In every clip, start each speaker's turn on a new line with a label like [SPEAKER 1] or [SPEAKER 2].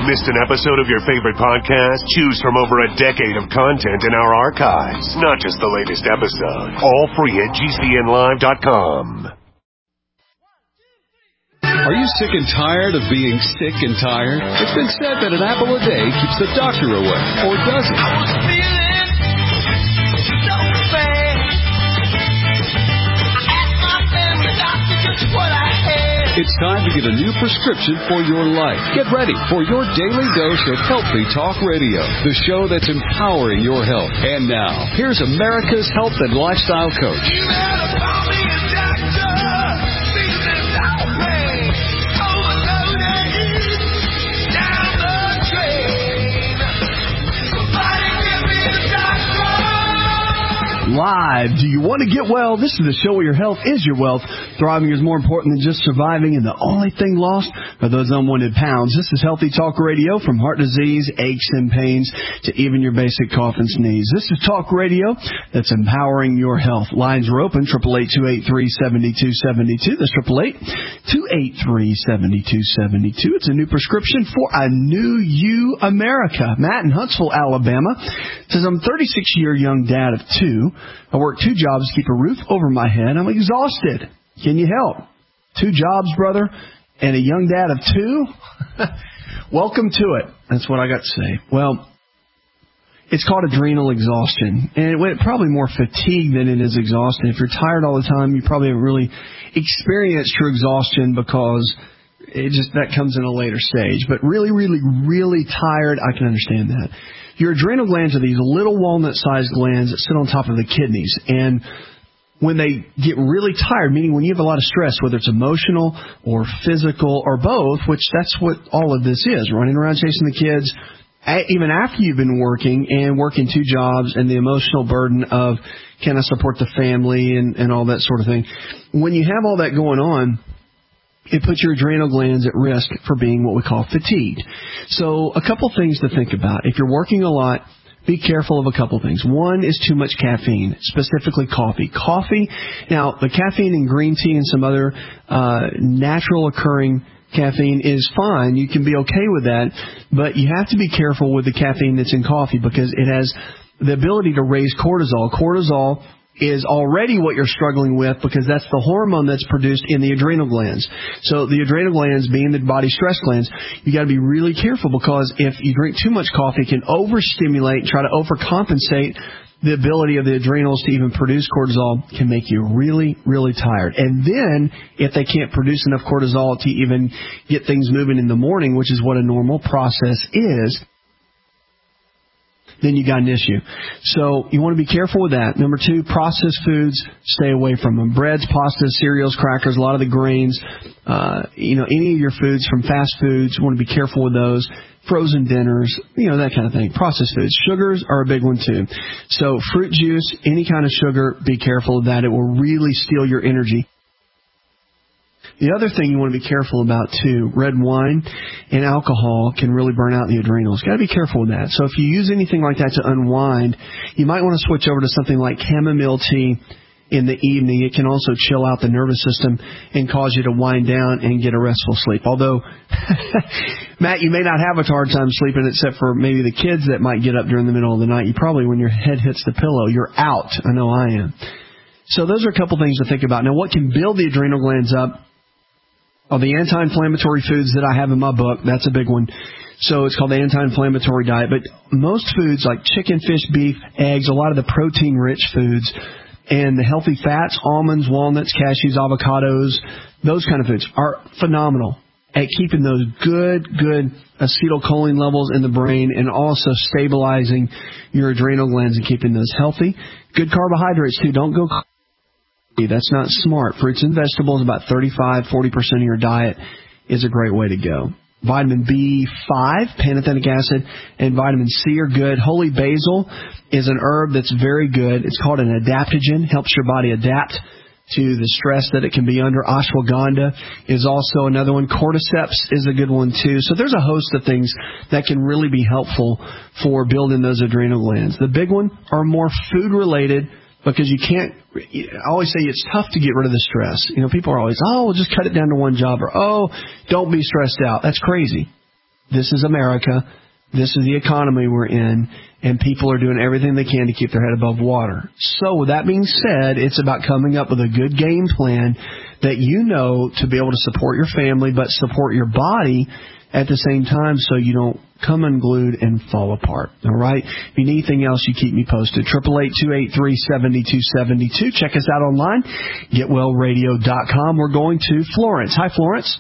[SPEAKER 1] Missed an episode of your favorite podcast? Choose from over a decade of content in our archives, not just the latest episode. All free at GCNlive.com.
[SPEAKER 2] Are you sick and tired of being sick and tired? It's been said that an apple a day keeps the doctor away, or does it?
[SPEAKER 3] I was feeling so bad. I asked my family doctor just what I had.
[SPEAKER 2] It's time to get a new prescription for your life. Get ready for your daily dose of Healthy Talk Radio, the show that's empowering your health. And now, here's America's health and lifestyle coach.
[SPEAKER 3] You better call me a doctor. Feeling so bad. Overloaded. Down the drain. Somebody give me a doctor.
[SPEAKER 4] Live. Do you want to get well? This is the show where your health is your wealth. Thriving is more important than just surviving, and the only thing lost are those unwanted pounds. This is Healthy Talk Radio, from heart disease, aches and pains, to even your basic cough and sneeze. This is talk radio that's empowering your health. Lines are open, 888-283-7272. That's 888-283-7272. It's a new prescription for a new you, America. Matt in Huntsville, Alabama, says, I'm a 36-year young dad of two. I work two jobs to keep a roof over my head. I'm exhausted. Can you help? Two jobs, brother, and a young dad of two? Welcome to it. That's what I got to say. Well, it's called adrenal exhaustion, and it's probably more fatigue than it is exhaustion. If you're tired all the time, you probably haven't really experienced true exhaustion, because that comes in a later stage. But really, really, really tired, I can understand that. Your adrenal glands are these little walnut-sized glands that sit on top of the kidneys, and when they get really tired, meaning when you have a lot of stress, whether it's emotional or physical or both, which that's what all of this is, running around chasing the kids, even after you've been working two jobs, and the emotional burden of, can I support the family and all that sort of thing. When you have all that going on, it puts your adrenal glands at risk for being what we call fatigued. So a couple things to think about. If you're working a lot, be careful of a couple things. One is too much caffeine, specifically coffee. Coffee, now the caffeine in green tea and some other natural occurring caffeine is fine. You can be okay with that, but you have to be careful with the caffeine that's in coffee, because it has the ability to raise cortisol. Cortisol is already what you're struggling with, because that's the hormone that's produced in the adrenal glands. So the adrenal glands being the body stress glands, you got to be really careful, because if you drink too much coffee, it can overstimulate, try to overcompensate the ability of the adrenals to even produce cortisol, can make you really, really tired. And then if they can't produce enough cortisol to even get things moving in the morning, which is what a normal process is, then you got an issue. So you want to be careful with that. Number two, processed foods, stay away from them. Breads, pastas, cereals, crackers, a lot of the grains, any of your foods from fast foods, you want to be careful with those. Frozen dinners, that kind of thing. Processed foods. Sugars are a big one too. So fruit juice, any kind of sugar, be careful of that. It will really steal your energy. The other thing you want to be careful about, too, red wine and alcohol can really burn out the adrenals. Got to be careful with that. So if you use anything like that to unwind, you might want to switch over to something like chamomile tea in the evening. It can also chill out the nervous system and cause you to wind down and get a restful sleep. Although, Matt, you may not have a hard time sleeping, except for maybe the kids that might get up during the middle of the night. You probably, when your head hits the pillow, you're out. I know I am. So those are a couple things to think about. Now, what can build the adrenal glands up are the anti-inflammatory foods that I have in my book. That's a big one. So it's called the anti-inflammatory diet. But most foods like chicken, fish, beef, eggs, a lot of the protein-rich foods, and the healthy fats, almonds, walnuts, cashews, avocados, those kind of foods are phenomenal at keeping those good acetylcholine levels in the brain, and also stabilizing your adrenal glands and keeping those healthy. Good carbohydrates, too. Don't go... That's not smart. Fruits and vegetables, about 35-40% of your diet, is a great way to go. Vitamin B5, pantothenic acid, and vitamin C are good. Holy basil is an herb that's very good. It's called an adaptogen, helps your body adapt to the stress that it can be under. Ashwagandha is also another one. Cordyceps is a good one, too. So there's a host of things that can really be helpful for building those adrenal glands. The big one are more food-related, because you can't, I always say it's tough to get rid of the stress. People are always, we'll just cut it down to one job, or, don't be stressed out. That's crazy. this is America. This is the economy we're in, and people are doing everything they can to keep their head above water. So with that being said, it's about coming up with a good game plan that you know to be able to support your family, but support your body at the same time so you don't come unglued and fall apart. All right? If you need anything else, you keep me posted. 888-283-7272. Check us out online, getwellradio.com. We're going to Florence. Hi, Florence.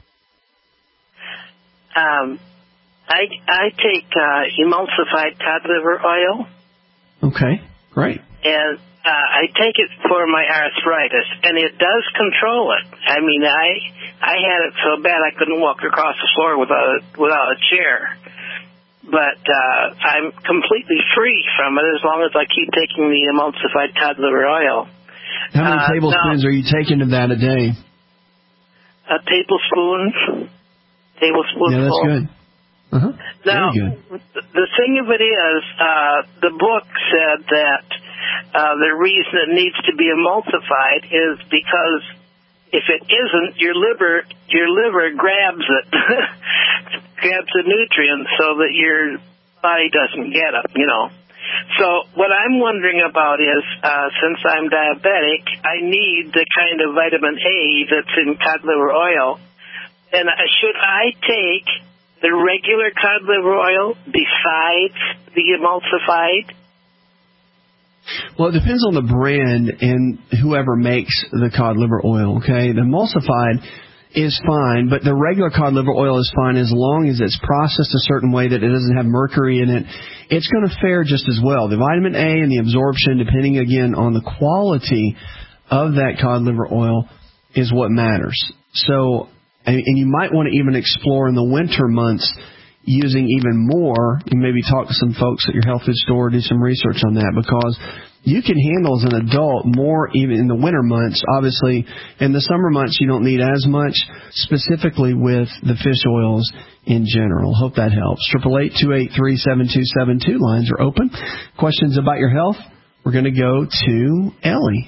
[SPEAKER 5] I take emulsified cod liver oil.
[SPEAKER 4] Okay, great.
[SPEAKER 5] And I take it for my arthritis, and it does control it. I mean, I had it so bad I couldn't walk across the floor without a chair. But I'm completely free from it as long as I keep taking the emulsified cod liver oil.
[SPEAKER 4] How many tablespoons are you taking of that a day?
[SPEAKER 5] A tablespoon.
[SPEAKER 4] Yeah, that's good. Uh-huh.
[SPEAKER 5] Now, the thing of it is, the book said that the reason it needs to be emulsified is because if it isn't, your liver grabs it, grabs the nutrients so that your body doesn't get them, you know. So what I'm wondering about is, since I'm diabetic, I need the kind of vitamin A that's in cod liver oil. And should I take the regular cod liver oil besides the emulsified?
[SPEAKER 4] Well, it depends on the brand and whoever makes the cod liver oil, okay? The emulsified is fine, but the regular cod liver oil is fine as long as it's processed a certain way that it doesn't have mercury in it. It's going to fare just as well. The vitamin A and the absorption, depending, again, on the quality of that cod liver oil, is what matters. So, and you might want to even explore in the winter months using even more, and maybe talk to some folks at your health food store, do some research on that, because you can handle as an adult more even in the winter months. Obviously, in the summer months, you don't need as much, specifically with the fish oils in general. Hope that helps. 888-283-7272. Lines are open. Questions about your health? We're going to go to Ellie.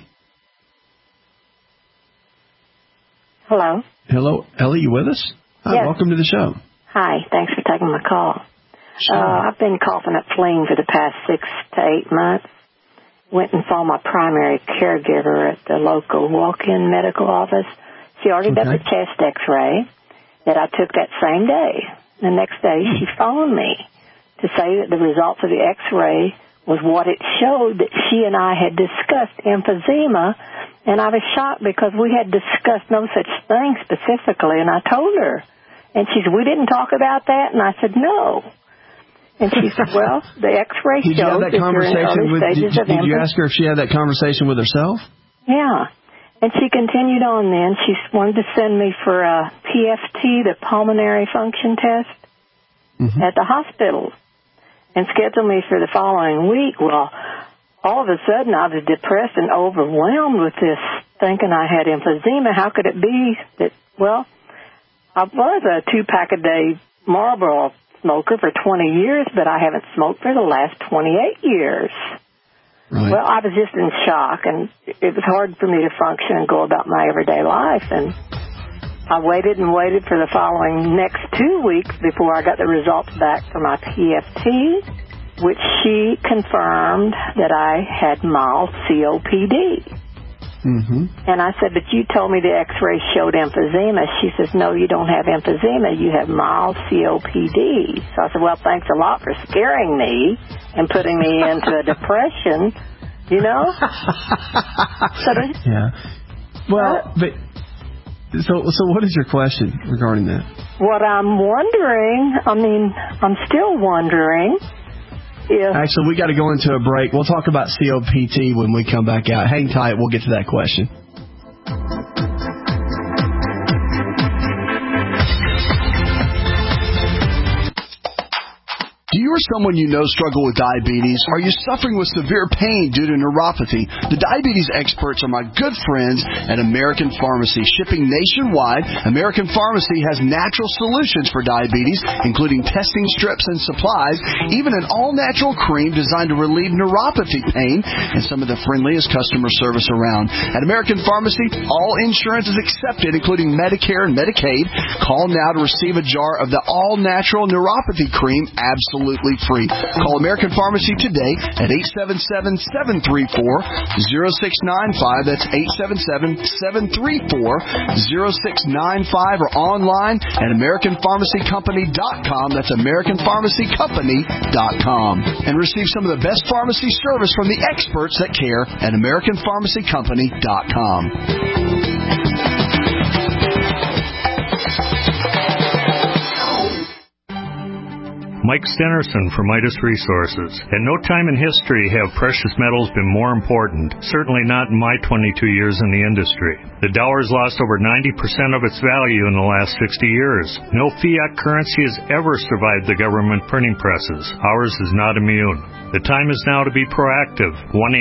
[SPEAKER 6] Hello.
[SPEAKER 4] Hello, Ellie, you with us? Hi,
[SPEAKER 6] yes.
[SPEAKER 4] Welcome to the show.
[SPEAKER 6] Hi, thanks for taking my call.
[SPEAKER 4] Sure.
[SPEAKER 6] I've been coughing up phlegm for the past 6 to 8 months. Went and saw my primary caregiver at the local walk-in medical office. She already did the chest x-ray that I took that same day. The next day, she phoned me to say that the results of the x-ray was what it showed, that she and I had discussed emphysema, and I was shocked because we had discussed no such thing specifically, and I told her. And she said, we didn't talk about that? And I said, no. And she said, well, the x-ray
[SPEAKER 4] shows that you're in early stages of emphysema. Did you ask her if she had that conversation with herself?
[SPEAKER 6] Yeah. And she continued on then. She wanted to send me for a PFT, the pulmonary function test, at the hospital, and schedule me for the following week. Well, all of a sudden I was depressed and overwhelmed with this, thinking I had emphysema. How could it be that, well, I was a 2-pack-a-day Marlboro smoker for 20 years, but I haven't smoked for the last 28 years. Right. Well, I was just in shock, and it was hard for me to function and go about my everyday life. And I waited and waited for the following next 2 weeks before I got the results back for my PFT, which she confirmed that I had mild COPD. And I said, but you told me the x-ray showed emphysema. She says, no, you don't have emphysema. You have mild COPD. So I said, well, thanks a lot for scaring me and putting me into a depression, you know?
[SPEAKER 4] Yeah. Well, but so what is your question regarding that?
[SPEAKER 6] What I'm wondering, I'm still wondering,
[SPEAKER 4] actually, we got to go into a break. We'll talk about COPD when we come back out. Hang tight. We'll get to that question.
[SPEAKER 7] Do you or someone you know struggle with diabetes? Are you suffering with severe pain due to neuropathy? The diabetes experts are my good friends at American Pharmacy. Shipping nationwide, American Pharmacy has natural solutions for diabetes, including testing strips and supplies, even an all-natural cream designed to relieve neuropathy pain, and some of the friendliest customer service around. At American Pharmacy, all insurance is accepted, including Medicare and Medicaid. Call now to receive a jar of the all-natural neuropathy cream absolutely free. Call American Pharmacy today at 877-734-0695. That's 877-734-0695, or online at AmericanPharmacyCompany.com. That's AmericanPharmacyCompany.com. And receive some of the best pharmacy service from the experts that care at AmericanPharmacyCompany.com.
[SPEAKER 8] Mike Stenerson from Midas Resources. At no time in history have precious metals been more important, certainly not in my 22 years in the industry. The dollar has lost over 90% of its value in the last 60 years. No fiat currency has ever survived the government printing presses. Ours is not immune. The time is now to be proactive.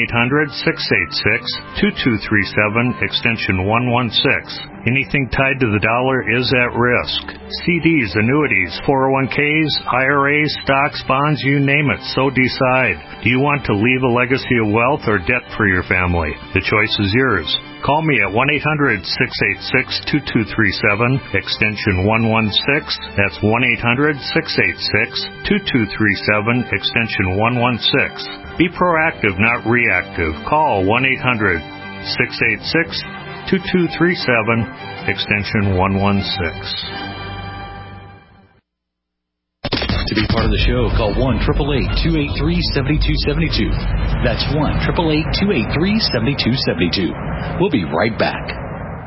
[SPEAKER 8] 1-800-686-2237, extension 116. Anything tied to the dollar is at risk. CDs, annuities, 401ks, IRAs, stocks, bonds, you name it, so decide. Do you want to leave a legacy of wealth or debt for your family? The choice is yours. Call me at 1-800-686-2237, extension 116. That's 1-800-686-2237, extension 116. Be proactive, not reactive. Call 1-800-686-2237, extension 116.
[SPEAKER 2] To be part of the show, call 1-888-283-7272. That's 1-888-283-7272. We'll be right back.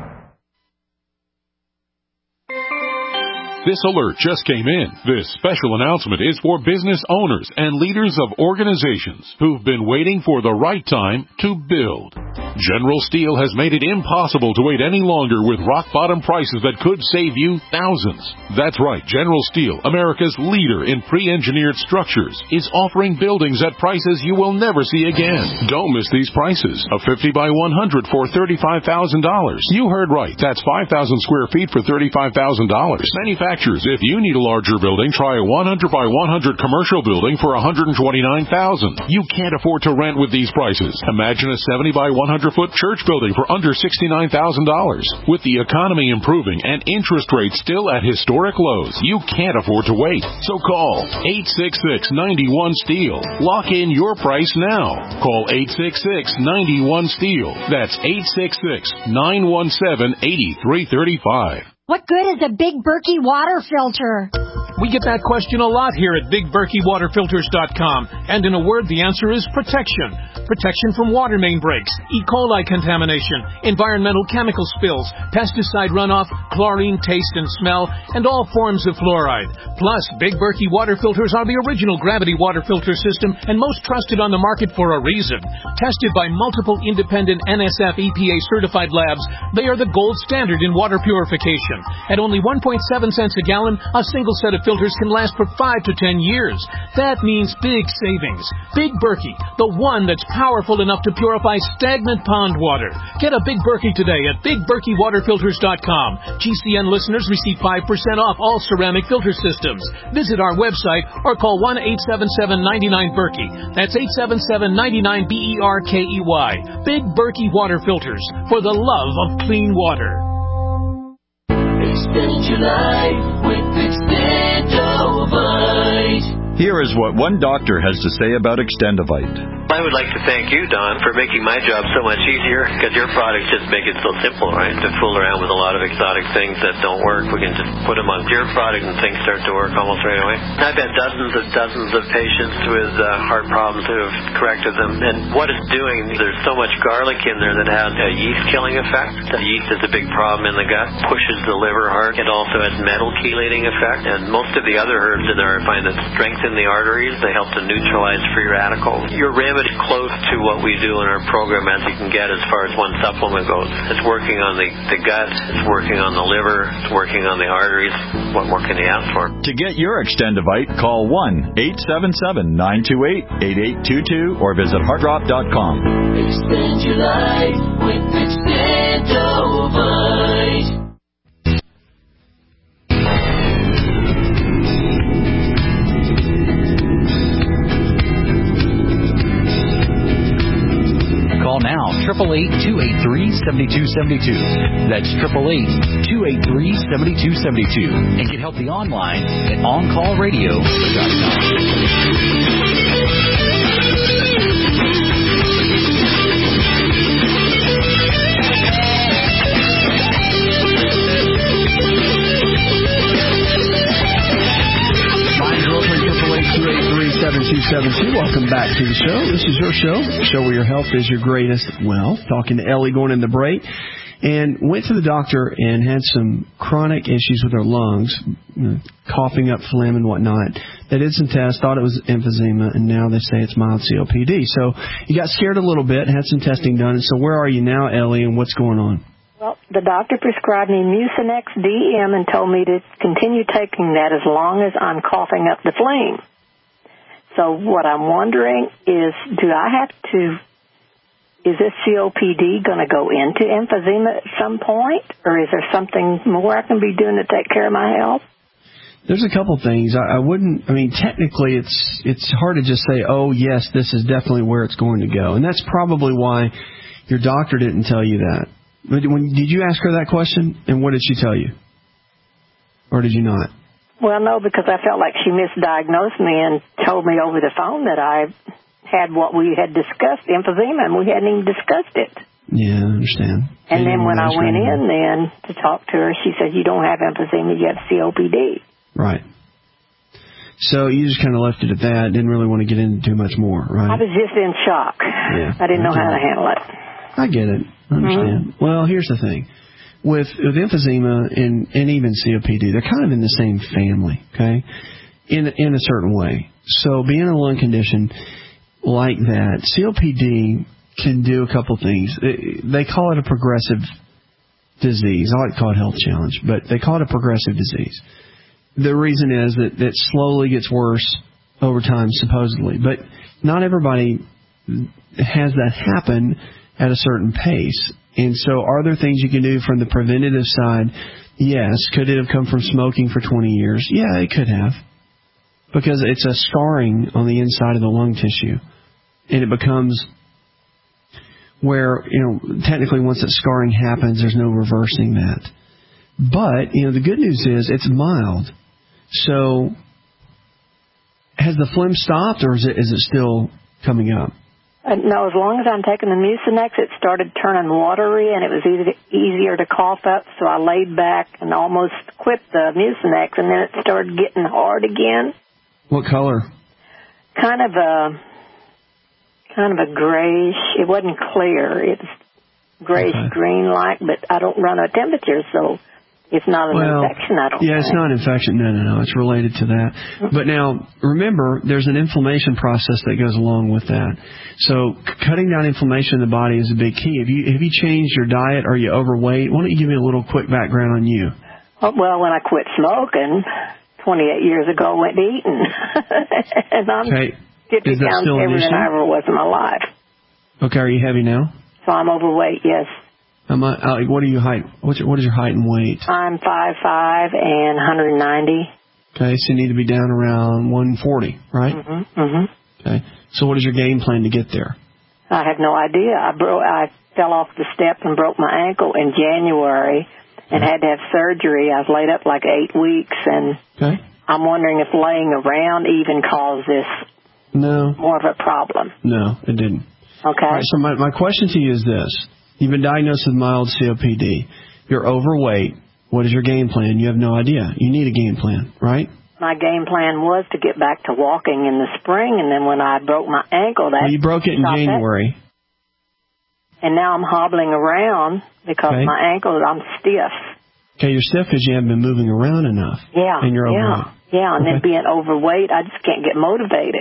[SPEAKER 9] This alert just came in. This special announcement is for business owners and leaders of organizations who've been waiting for the right time to build. General Steel has made it impossible to wait any longer with rock-bottom prices that could save you thousands. That's right, General Steel, America's leader in pre-engineered structures, is offering buildings at prices you will never see again. Don't miss these prices. A 50 by 100 for $35,000. You heard right. That's 5,000 square feet for $35,000. Manufacturers, if you need a larger building, try a 100 by 100 commercial building for $129,000. You can't afford to rent with these prices. Imagine a 70 by 100-foot church building for under $69,000. With the economy improving and interest rates still at historic lows, you can't afford to wait. So call 866-91-STEEL. Lock in your price now. Call 866-91-STEEL. That's 866-917-8335.
[SPEAKER 10] What good is a Big Berkey water filter?
[SPEAKER 11] We get that question a lot here at BigBerkeyWaterFilters.com. And in a word, the answer is protection. Protection from water main breaks, E. coli contamination, environmental chemical spills, pesticide runoff, chlorine taste and smell, and all forms of fluoride. Plus, Big Berkey water filters are the original gravity water filter system and most trusted on the market for a reason. Tested by multiple independent NSF EPA certified labs, they are the gold standard in water purification. At only 1.7 cents a gallon, a single set of filters can last for 5 to 10 years. That means big savings. Big Berkey, the one that's powerful enough to purify stagnant pond water. Get a Big Berkey today at BigBerkeyWaterFilters.com. GCN listeners receive 5% off all ceramic filter systems. Visit our website or call 1-877-99-BERKEY. That's 877-99-BERKEY. Big Berkey Water Filters, for the love of clean water.
[SPEAKER 3] Extend your life with Extendovite.
[SPEAKER 12] Here is what one doctor has to say about Extendovite.
[SPEAKER 13] I would like to thank you, Don, for making my job so much easier, because your products just make it so simple, right? To fool around with a lot of exotic things that don't work, we can just put them on your product and things start to work almost right away. I've had dozens of patients with heart problems who have corrected them, and what it's doing, there's so much garlic in there that has a yeast-killing effect. The yeast is a big problem in the gut, pushes the liver hard. It also has metal chelating effect, and most of the other herbs in there I find that strengthen the arteries. They help to neutralize free radicals. Your remedy as close to what we do in our program as you can get as far as one supplement goes. It's working on the gut, it's working on the liver, it's working on the arteries. What more can you ask for?
[SPEAKER 12] To get your Extendivite, call 1-877-928-8822 or visit heartdrop.com.
[SPEAKER 3] Extend your life with Extendivite.
[SPEAKER 14] Call now, 888-283-7272. That's 888-283-7272. And get help online at OnCallRadio.com.
[SPEAKER 4] Welcome back to the show. This is your show where your health is your greatest wealth. Talking to Ellie going in the break. And went to the doctor and had some chronic issues with her lungs, coughing up phlegm and whatnot. They did some tests, thought it was emphysema, and now they say it's mild COPD. So you got scared a little bit, had some testing done. So where are you now, Ellie, and what's going on?
[SPEAKER 6] Well, the doctor prescribed me Mucinex DM and told me to continue taking that as long as I'm coughing up the phlegm. So what I'm wondering is, is this COPD going to go into emphysema at some point, or is there something more I can be doing to take care of my health?
[SPEAKER 4] There's a couple things. Technically it's hard to just say, oh, yes, this is definitely where it's going to go. And that's probably why your doctor didn't tell you that. Did you ask her that question, and what did she tell you? Or did you not?
[SPEAKER 6] Well, no, because I felt like she misdiagnosed me and told me over the phone that I had what we had discussed, emphysema, and we hadn't even discussed it.
[SPEAKER 4] Yeah, I understand.
[SPEAKER 6] And then when I went in to talk to her, she said, you don't have emphysema, you have COPD.
[SPEAKER 4] Right. So you just kind of left it at that, didn't really want to get into too much more, right?
[SPEAKER 6] I was just in shock.
[SPEAKER 4] Yeah,
[SPEAKER 6] I didn't know how to handle it.
[SPEAKER 4] I get it. I understand. Mm-hmm. Well, here's the thing. With emphysema and even COPD, they're kind of in the same family, okay, in a certain way. So being in a lung condition like that, COPD can do a couple things. They call it a progressive disease. I like to call it health challenge, but they call it a progressive disease. The reason is that it slowly gets worse over time, supposedly. But not everybody has that happen at a certain pace. And so are there things you can do from the preventative side? Yes. Could it have come from smoking for 20 years? Yeah, it could have. Because it's a scarring on the inside of the lung tissue. And it becomes where, technically once that scarring happens, there's no reversing that. But, the good news is it's mild. So has the phlegm stopped, or is it still coming up?
[SPEAKER 6] No, as long as I'm taking the Mucinex, it started turning watery, and it was easier to cough up, so I laid back and almost quit the Mucinex, and then it started getting hard again.
[SPEAKER 4] What color?
[SPEAKER 6] Kind of a grayish. It wasn't clear. It was grayish-green-like, but I don't run a temperature, so it's not an infection, I don't think.
[SPEAKER 4] Yeah, it's not an infection. No. It's related to that. Mm-hmm. But now, remember, there's an inflammation process that goes along with that. So cutting down inflammation in the body is a big key. Have you changed your diet? Are you overweight? Why don't you give me a little quick background on you?
[SPEAKER 6] Well, when I quit smoking 28 years ago, I went eating. And I'm 50 pounds heavier than I ever was in my life.
[SPEAKER 4] Okay, are you heavy now?
[SPEAKER 6] So I'm overweight, yes.
[SPEAKER 4] What are you height? What is your height and weight?
[SPEAKER 6] I'm 5'5" and 190.
[SPEAKER 4] Okay, so you need to be down around 140, right?
[SPEAKER 6] Mm-hmm.
[SPEAKER 4] Okay, so what is your game plan to get there?
[SPEAKER 6] I have no idea. I fell off the step and broke my ankle in January and had to have surgery. I was laid up like 8 weeks, and I'm wondering if laying around even caused this more of a problem.
[SPEAKER 4] No, it didn't.
[SPEAKER 6] Okay.
[SPEAKER 4] All right, so my question to you is this. You've been diagnosed with mild COPD. You're overweight. What is your game plan? You have no idea. You need a game plan, right?
[SPEAKER 6] My game plan was to get back to walking in the spring, and then when I broke my ankle,
[SPEAKER 4] you broke it in January.
[SPEAKER 6] And now I'm hobbling around because my ankle, I'm stiff.
[SPEAKER 4] Okay, you're stiff because you haven't been moving around enough.
[SPEAKER 6] Yeah.
[SPEAKER 4] And you're overweight.
[SPEAKER 6] Yeah, and then being overweight, I just can't get motivated.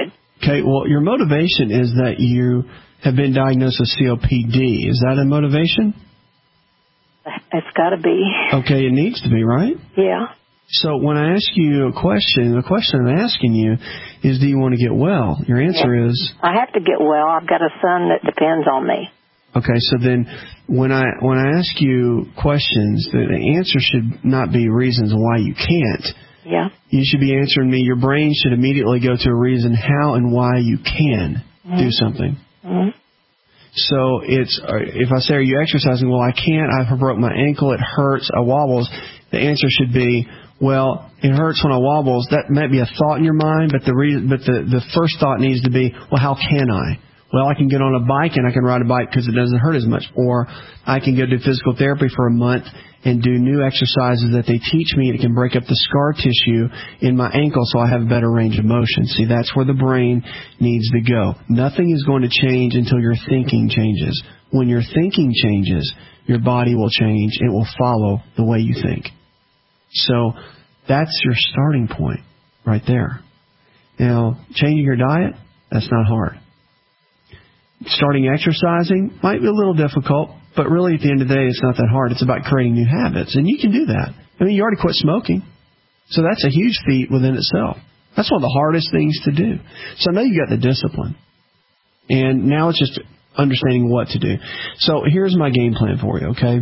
[SPEAKER 4] Okay, well, your motivation is that you have been diagnosed with COPD. Is that a motivation?
[SPEAKER 6] It's got to be.
[SPEAKER 4] Okay, it needs to be, right?
[SPEAKER 6] Yeah.
[SPEAKER 4] So when I ask you a question, the question I'm asking you is, do you want to get well? Your answer is?
[SPEAKER 6] I have to get well. I've got a son that depends on me.
[SPEAKER 4] Okay, so then when I ask you questions, the answer should not be reasons why you can't.
[SPEAKER 6] Yeah.
[SPEAKER 4] You should be answering me. Your brain should immediately go to a reason how and why you can do something.
[SPEAKER 6] Mm-hmm.
[SPEAKER 4] So it's, if I say, are you exercising? Well, I can't. I broke my ankle. It hurts. I wobbles. The answer should be, well, it hurts when I wobbles. That might be a thought in your mind, but the first thought needs to be, well, how can I? Well, I can get on a bike and I can ride a bike because it doesn't hurt as much. Or I can go do physical therapy for a month and do new exercises that they teach me. It can break up the scar tissue in my ankle so I have a better range of motion. See, that's where the brain needs to go. Nothing is going to change until your thinking changes. When your thinking changes, your body will change. It will follow the way you think. So that's your starting point right there. Now, changing your diet, that's not hard. Starting exercising might be a little difficult, but really at the end of the day, it's not that hard. It's about creating new habits, and you can do that. I mean, you already quit smoking, so that's a huge feat within itself. That's one of the hardest things to do. So now you got the discipline, and now it's just understanding what to do. So here's my game plan for you, okay?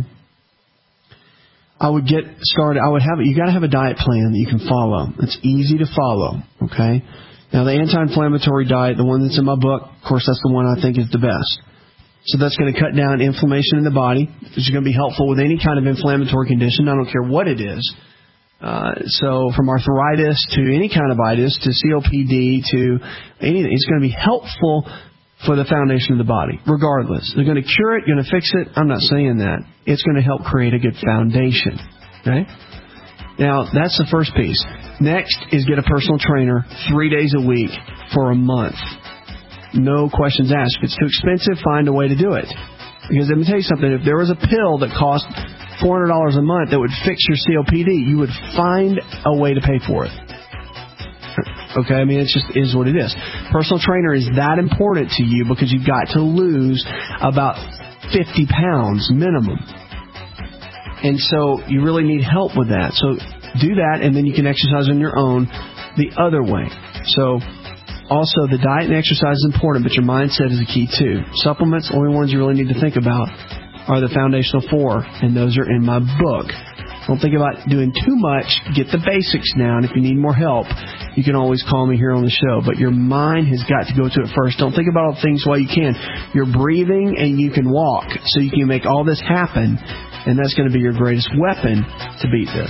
[SPEAKER 4] I would get started. You got to have a diet plan that you can follow. It's easy to follow, okay? Now, the anti-inflammatory diet, the one that's in my book, of course, that's the one I think is the best. So that's going to cut down inflammation in the body. It's going to be helpful with any kind of inflammatory condition. I don't care what it is. So from arthritis to any kind of itis to COPD to anything, it's going to be helpful for the foundation of the body, regardless. They're going to cure it, going to fix it. I'm not saying that. It's going to help create a good foundation. Okay? Now, that's the first piece. Next is get a personal trainer 3 days a week for a month. No questions asked. If it's too expensive, find a way to do it. Because let me tell you something. If there was a pill that cost $400 a month that would fix your COPD, you would find a way to pay for it. Okay? I mean, it just is what it is. Personal trainer is that important to you because you've got to lose about 50 pounds minimum. And so you really need help with that. So do that, and then you can exercise on your own the other way. So also, the diet and exercise is important, but your mindset is the key too. Supplements, only ones you really need to think about are the foundational 4, and those are in my book. Don't think about doing too much. Get the basics down. If you need more help, you can always call me here on the show. But your mind has got to go to it first. Don't think about all things while you can. You're breathing and you can walk, so you can make all this happen. And that's going to be your greatest weapon to beat this.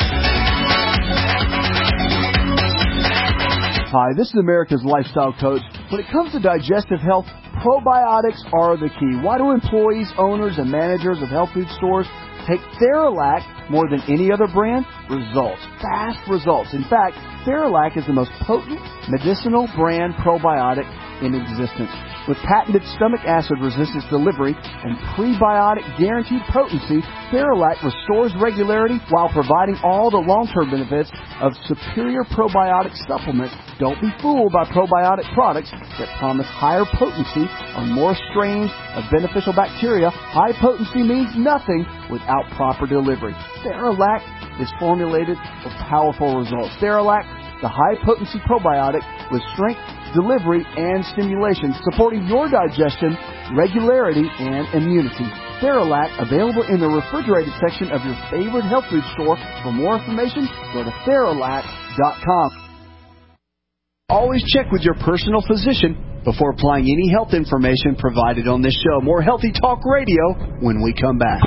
[SPEAKER 7] Hi, this is America's Lifestyle Coach. When it comes to digestive health, probiotics are the key. Why do employees, owners, and managers of health food stores take Theralac more than any other brand? Results. Fast results. In fact, Theralac is the most potent medicinal brand probiotic in existence. With patented stomach acid resistance delivery and prebiotic guaranteed potency, Theralac restores regularity while providing all the long-term benefits of superior probiotic supplements. Don't be fooled by probiotic products that promise higher potency on more strains of beneficial bacteria. High potency means nothing without proper delivery. Theralac is formulated for powerful results. Theralac, the high-potency probiotic with strength, delivery, and stimulation, supporting your digestion, regularity, and immunity. Theralac, available in the refrigerated section of your favorite health food store. For more information, go to Theralac.com. Always check with your personal physician before applying any health information provided on this show. More Healthy Talk Radio when we come back.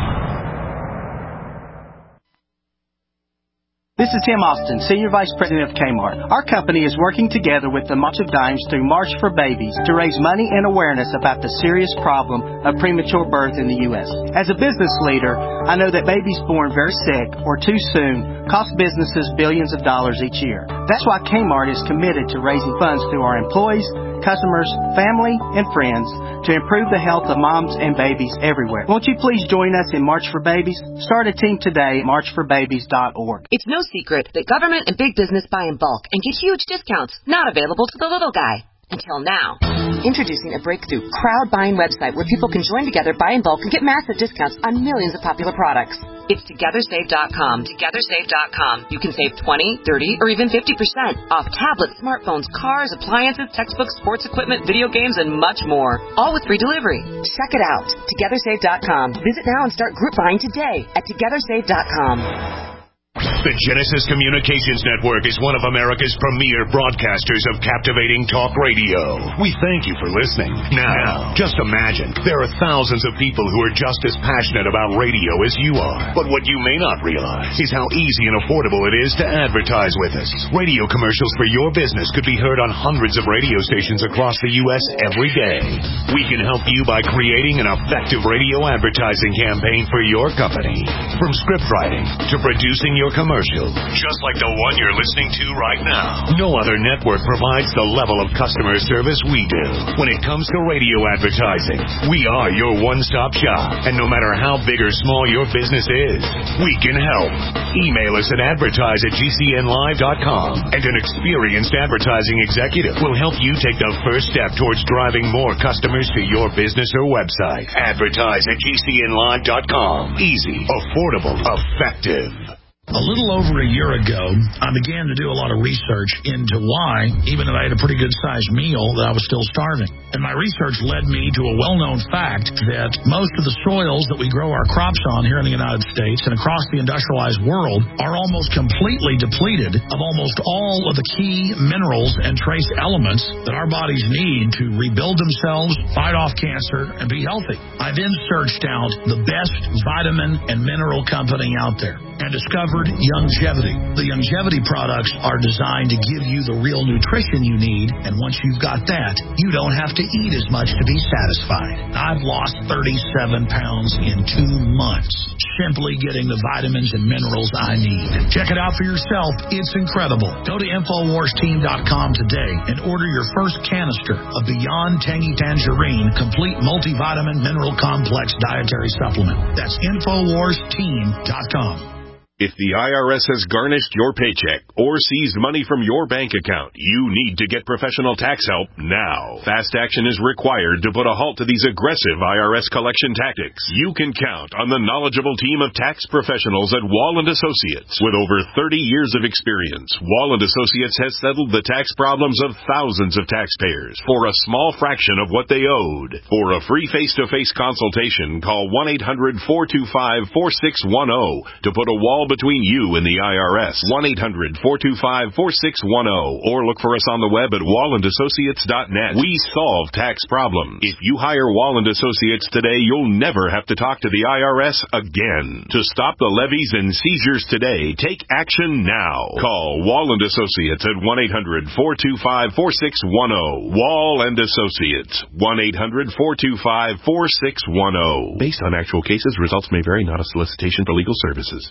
[SPEAKER 15] This is Tim Austin, Senior Vice President of Kmart. Our company is working together with the March of Dimes through March for Babies to raise money and awareness about the serious problem of premature birth in the U.S. As a business leader, I know that babies born very sick or too soon cost businesses billions of dollars each year. That's why Kmart is committed to raising funds through our employees, customers, family, and friends to improve the health of moms and babies everywhere. Won't you please join us in March for Babies? Start a team today at marchforbabies.org.
[SPEAKER 16] It's no secret that government and big business buy in bulk and get huge discounts not available to the little guy. Until now. Introducing a breakthrough crowd buying website where people can join together, buy in bulk, and get massive discounts on millions of popular products. It's TogetherSave.com. TogetherSave.com. You can save 20, 30, or even 50% off tablets, smartphones, cars, appliances, textbooks, sports equipment, video games, and much more. All with free delivery. Check it out. TogetherSave.com. Visit now and start group buying today at TogetherSave.com.
[SPEAKER 1] The Genesis Communications Network is one of America's premier broadcasters of captivating talk radio. We thank you for listening. Now, just imagine, there are thousands of people who are just as passionate about radio as you are. But what you may not realize is how easy and affordable it is to advertise with us. Radio commercials for your business could be heard on hundreds of radio stations across the U.S. every day. We can help you by creating an effective radio advertising campaign for your company. From script writing to producing your commercial, just like the one you're listening to right now. No other network provides the level of customer service we do. When it comes to radio advertising, we are your one-stop shop. And no matter how big or small your business is, we can help. Email us at advertise@gcnlive.com, and an experienced advertising executive will help you take the first step towards driving more customers to your business or website. Advertise@gcnlive.com. Easy, affordable, effective.
[SPEAKER 17] A little over a year ago, I began to do a lot of research into why, even though I had a pretty good-sized meal, that I was still starving. And my research led me to a well-known fact that most of the soils that we grow our crops on here in the United States and across the industrialized world are almost completely depleted of almost all of the key minerals and trace elements that our bodies need to rebuild themselves, fight off cancer, and be healthy. I then searched out the best vitamin and mineral company out there and discovered Youngevity. The Youngevity products are designed to give you the real nutrition you need, and once you've got that, you don't have to eat as much to be satisfied. I've lost 37 pounds in 2 months, simply getting the vitamins and minerals I need. Check it out for yourself. It's incredible. Go to InfoWarsTeam.com today and order your first canister of Beyond Tangy Tangerine Complete Multivitamin Mineral Complex Dietary Supplement. That's InfoWarsTeam.com.
[SPEAKER 18] If the IRS has garnished your paycheck or seized money from your bank account, you need to get professional tax help now. Fast action is required to put a halt to these aggressive IRS collection tactics. You can count on the knowledgeable team of tax professionals at Wall & Associates. With over 30 years of experience, Wall & Associates has settled the tax problems of thousands of taxpayers for a small fraction of what they owed. For a free face-to-face consultation, call 1-800-425-4610 to put a wall between you and the IRS. 1-800-425-4610, or look for us on the web at wallandassociates.net. We solve tax problems. If you hire Wall & Associates today, you'll never have to talk to the IRS again. To stop the levies and seizures today, take action now. Call Wall & Associates at 1-800-425-4610. Wall & Associates. 1-800-425-4610. Based on actual cases, results may vary, not a solicitation for legal services.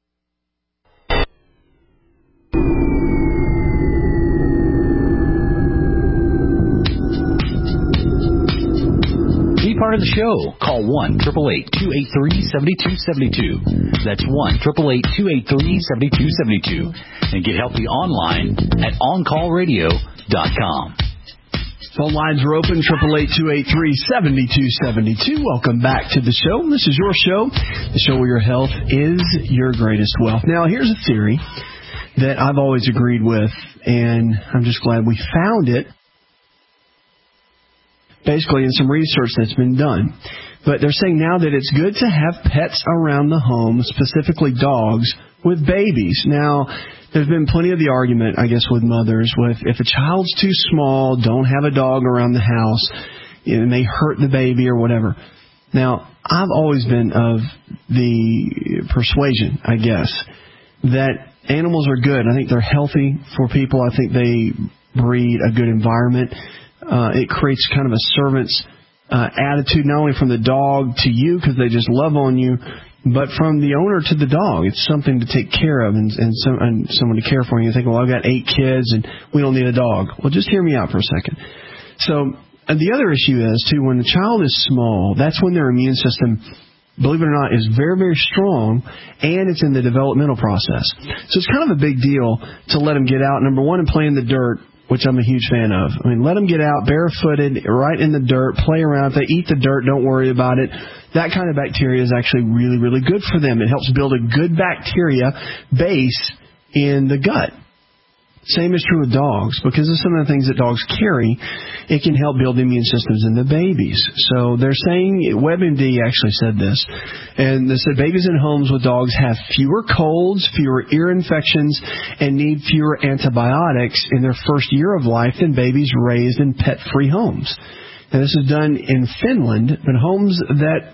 [SPEAKER 14] Be part of the show. Call 1-888-283-7272. That's 1-888-283-7272. And get healthy online at OnCallRadio.com.
[SPEAKER 4] Phone lines are open, 888-283-7272. Welcome back to the show. This is your show, the show where your health is your greatest wealth. Now, here's a theory that I've always agreed with, and I'm just glad we found it, basically in some research that's been done. But they're saying now that it's good to have pets around the home, specifically dogs, with babies. Now, there's been plenty of the argument, I guess, with mothers, with if a child's too small, don't have a dog around the house, it may hurt the baby or whatever. Now, I've always been of the persuasion, I guess, that animals are good. I think they're healthy for people. I think they breed a good environment. It creates kind of a servant's attitude, not only from the dog to you because they just love on you, but from the owner to the dog. It's something to take care of and someone to care for you. You think, well, I've got 8 kids and we don't need a dog. Well, just hear me out for a second. So the other issue is, too, when the child is small, that's when their immune system, believe it or not, is very, very strong, and it's in the developmental process. So it's kind of a big deal to let them get out, number one, and play in the dirt which I'm a huge fan of. I mean, let them get out barefooted, right in the dirt, play around. If they eat the dirt, don't worry about it. That kind of bacteria is actually really, really good for them. It helps build a good bacteria base in the gut. Same is true with dogs. Because of some of the things that dogs carry, it can help build the immune systems in the babies. So they're saying, WebMD actually said this, and they said babies in homes with dogs have fewer colds, fewer ear infections, and need fewer antibiotics in their first year of life than babies raised in pet-free homes. And this is done in Finland, but homes that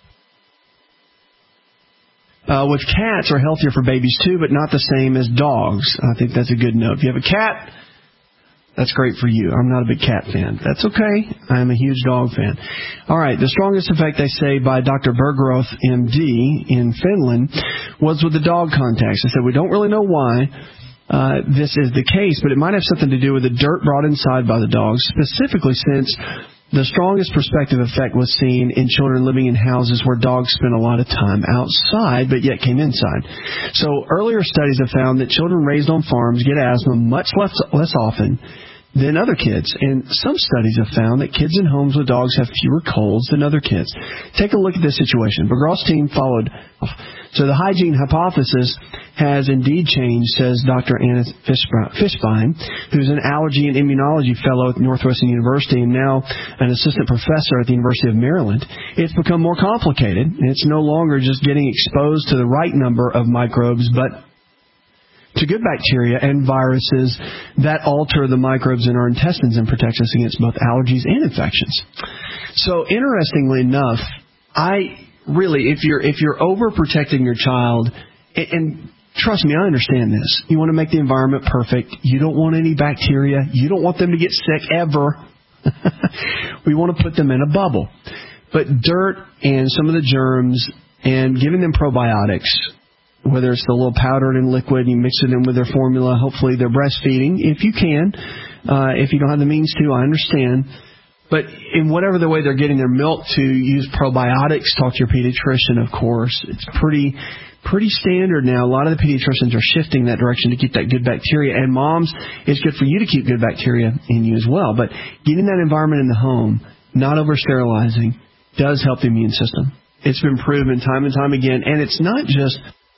[SPEAKER 4] with cats are healthier for babies too, but not the same as dogs. I think that's a good note. If you have a cat, that's great for you. I'm not a big cat fan. That's okay. I'm a huge dog fan. All right. The strongest effect, they say, by Dr. Bergroth, MD, in Finland, was with the dog contacts. They said, we don't really know why this is the case, but it might have something to do with the dirt brought inside by the dogs, specifically since the strongest prospective effect was seen in children living in houses where dogs spent a lot of time outside but yet came inside. So earlier studies have found that children raised on farms get asthma much less often than other kids. And some studies have found that kids in homes with dogs have fewer colds than other kids. Take a look at this situation. Bergroth's team followed. So the hygiene hypothesis has indeed changed, says Dr. Anna Fishbein, who's an allergy and immunology fellow at Northwestern University and now an assistant professor at the University of Maryland. It's become more complicated. It's no longer just getting exposed to the right number of microbes, but to good bacteria and viruses that alter the microbes in our intestines and protect us against both allergies and infections. So interestingly enough, if you're overprotecting your child, and trust me, I understand this. You want to make the environment perfect. You don't want any bacteria. You don't want them to get sick ever. We want to put them in a bubble. But dirt and some of the germs and giving them probiotics, whether it's the little powdered and liquid, you mix it in with their formula. Hopefully they're breastfeeding, if you can. If you don't have the means to, I understand. But in whatever the way they're getting their milk, to use probiotics, talk to your pediatrician, of course. It's pretty standard now. A lot of the pediatricians are shifting that direction to keep that good bacteria. And moms, it's good for you to keep good bacteria in you as well. But getting that environment in the home, not over-sterilizing, does help the immune system. It's been proven time and time again. And it's not just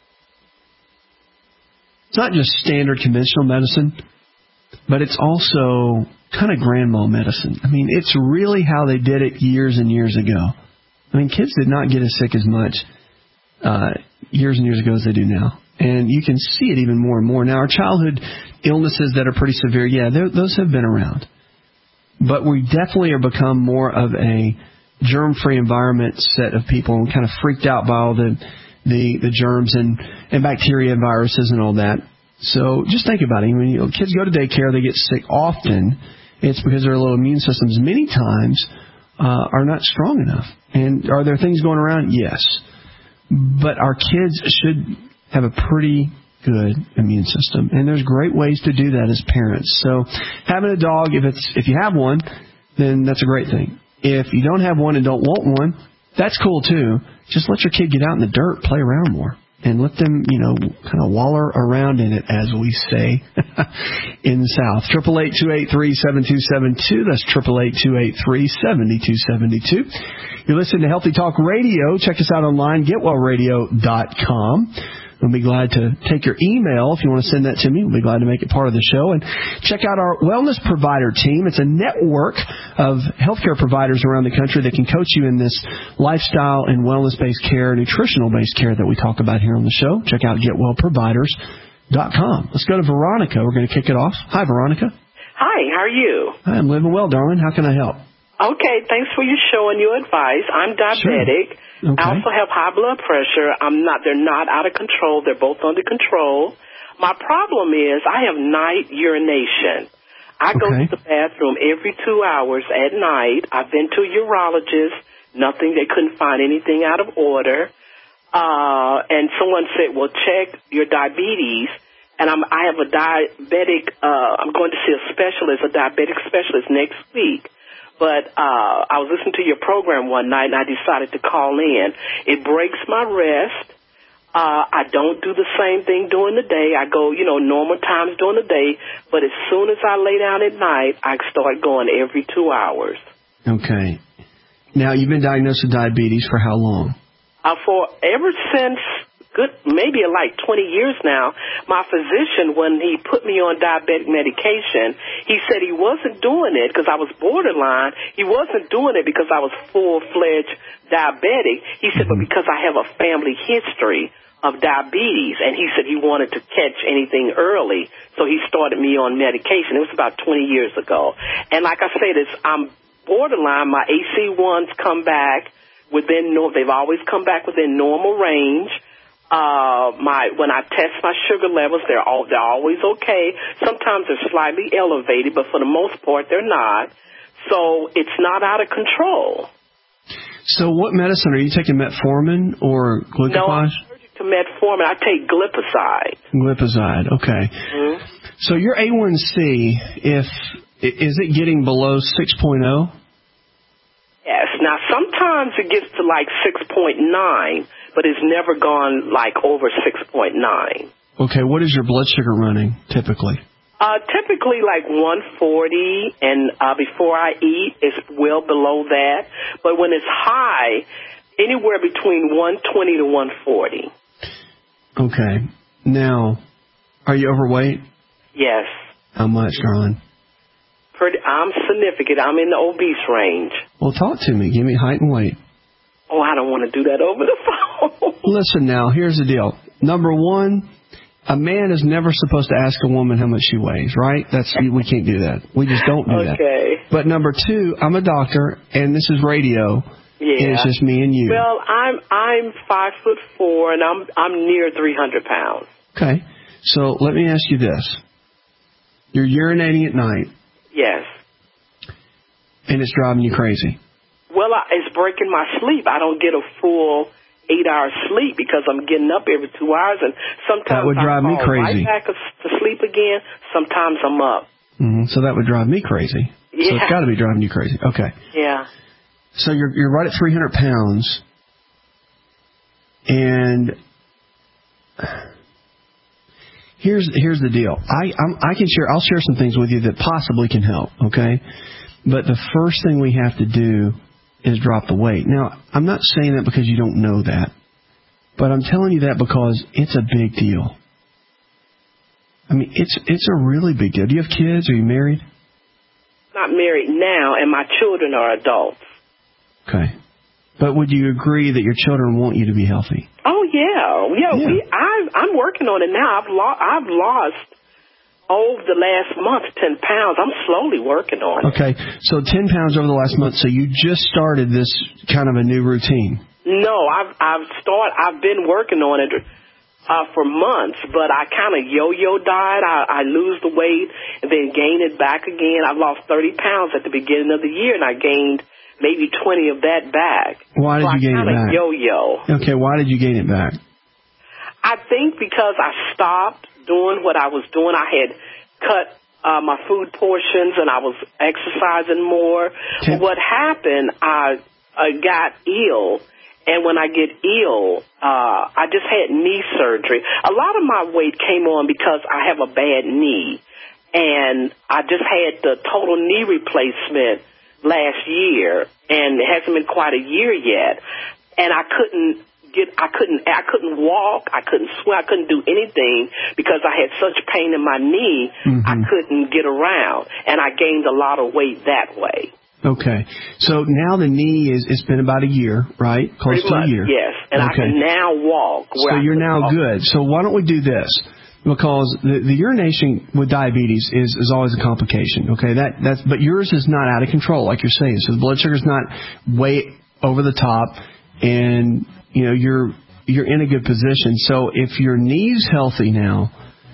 [SPEAKER 4] standard conventional medicine, but it's also kind of grandma medicine. I mean, it's really how they did it years and years ago. I mean, kids did not get as sick as much years and years ago as they do now. And you can see it even more and more. Now, our childhood illnesses that are pretty severe, those have been around. But we definitely are become more of a germ-free environment set of people and kind of freaked out by all the germs and bacteria and viruses and all that. So just think about it. When kids go to daycare, they get sick often. It's because their little immune systems many times are not strong enough. And are there things going around? Yes. But our kids should have a pretty good immune system. And there's great ways to do that as parents. So having a dog, if you have one, then that's a great thing. If you don't have one and don't want one, that's cool too. Just let your kid get out in the dirt, play around more. And let them, kind of waller around in it, as we say in the South. 888-283-7272. That's 888-283-7272. You're listening to Healthy Talk Radio. Check us out online, getwellradio.com. We'll be glad to take your email if you want to send that to me. We'll be glad to make it part of the show. And check out our wellness provider team. It's a network of healthcare providers around the country that can coach you in this lifestyle and wellness-based care, nutritional-based care that we talk about here on the show. Check out getwellproviders.com. Let's go to Veronica. We're going to kick it off. Hi, Veronica.
[SPEAKER 19] Hi, how are you?
[SPEAKER 4] I'm living well, darling. How can I help?
[SPEAKER 19] Okay, thanks for your show and your advice. I'm diabetic.
[SPEAKER 4] Sure. Okay.
[SPEAKER 19] I also have high blood pressure. They're not out of control. They're both under control. My problem is I have night urination. I go to the bathroom every 2 hours at night. I've been to a urologist. Nothing. They couldn't find anything out of order. And someone said, well, check your diabetes. And I have a diabetic, I'm going to see a diabetic specialist next week. But I was listening to your program one night, and I decided to call in. It breaks my rest. I don't do the same thing during the day. I go, normal times during the day, but as soon as I lay down at night, I start going every 2 hours.
[SPEAKER 4] Okay. Now, you've been diagnosed with diabetes for how long?
[SPEAKER 19] Ever since maybe like 20 years now, my physician, when he put me on diabetic medication, he said he wasn't doing it because I was borderline. He wasn't doing it because I was full-fledged diabetic. He said, but because I have a family history of diabetes, and he said he wanted to catch anything early, so he started me on medication. It was about 20 years ago. And like I said, I'm borderline. My AC1s come back they've always come back within normal range. When I test my sugar levels, they're always okay. Sometimes they're slightly elevated, but for the most part, they're not. So it's not out of control.
[SPEAKER 4] So what medicine? Are you taking metformin or glucophage?
[SPEAKER 19] No, I'm allergic to metformin. I take glipizide.
[SPEAKER 4] Glipizide, okay.
[SPEAKER 19] Mm-hmm.
[SPEAKER 4] So your A1C, is it getting below 6.0?
[SPEAKER 19] Yes. Now, sometimes it gets to like 6.9, but it's never gone like over 6.9.
[SPEAKER 4] Okay, what is your blood sugar running typically?
[SPEAKER 19] Typically like 140, and before I eat, it's well below that. But when it's high, anywhere between 120 to 140. Okay.
[SPEAKER 4] Now, are you overweight?
[SPEAKER 19] Yes.
[SPEAKER 4] How much, darling?
[SPEAKER 19] I'm significant. I'm in the obese range.
[SPEAKER 4] Well, talk to me. Give me height and weight.
[SPEAKER 19] Oh, I don't want to do that over the phone.
[SPEAKER 4] Listen now, here's the deal. Number one, a man is never supposed to ask a woman how much she weighs, right? We can't do that. We just don't do that.
[SPEAKER 19] Okay.
[SPEAKER 4] But number two, I'm a doctor, and this is radio.
[SPEAKER 19] Yeah.
[SPEAKER 4] And it's just me and you.
[SPEAKER 19] Well, I'm 5'4", and I'm near 300 pounds.
[SPEAKER 4] Okay. So let me ask you this. You're urinating at night.
[SPEAKER 19] Yes.
[SPEAKER 4] And it's driving you crazy.
[SPEAKER 19] Well, it's breaking my sleep. I don't get a full 8 hours sleep because I'm getting up every 2 hours, and sometimes
[SPEAKER 4] that would drive me crazy.
[SPEAKER 19] Right back to sleep again. Sometimes I'm up.
[SPEAKER 4] Mm-hmm. So that would drive me crazy.
[SPEAKER 19] Yeah.
[SPEAKER 4] So it's got to be driving you crazy. Okay.
[SPEAKER 19] Yeah.
[SPEAKER 4] So you're right at 300 pounds, and here's the deal. I'll share some things with you that possibly can help. Okay. But the first thing we have to do is drop the weight. Now, I'm not saying that because you don't know that, but I'm telling you that because it's a big deal. I mean, it's a really big deal. Do you have kids? Are you married?
[SPEAKER 19] Not married now, and my children are adults.
[SPEAKER 4] Okay. But would you agree that your children want you to be healthy?
[SPEAKER 19] Oh, yeah. I'm working on it now. I've lost over the last month 10 pounds. I'm slowly working on it.
[SPEAKER 4] Okay, so 10 pounds over the last month. So you just started this kind of a new routine.
[SPEAKER 19] No, I've been working on it for months, but I kind of yo-yo diet. I lose the weight and then gain it back again. I lost 30 pounds at the beginning of the year, and I gained maybe 20 of that back.
[SPEAKER 4] Why did you gain it back?
[SPEAKER 19] Yo-yo.
[SPEAKER 4] Okay, why did you gain it back?
[SPEAKER 19] I think because I stopped doing what I was doing. I had cut my food portions, and I was exercising more. But what happened, I got ill, and when I get ill, I just had knee surgery. A lot of my weight came on because I have a bad knee, and I just had the total knee replacement last year, and it hasn't been quite a year yet, and I couldn't walk, I couldn't swim, I couldn't do anything because I had such pain in my knee. Mm-hmm. I couldn't get around, and I gained a lot of weight that way.
[SPEAKER 4] Okay, so now the knee it's been about a year, right? Close to a year.
[SPEAKER 19] Yes, and I can now walk.
[SPEAKER 4] So you're now good. So why don't we do this? Because the urination with diabetes is always a complication. Okay, but yours is not out of control, like you're saying. So the blood sugar's not way over the top, and you're in a good position. So if your knee's healthy now,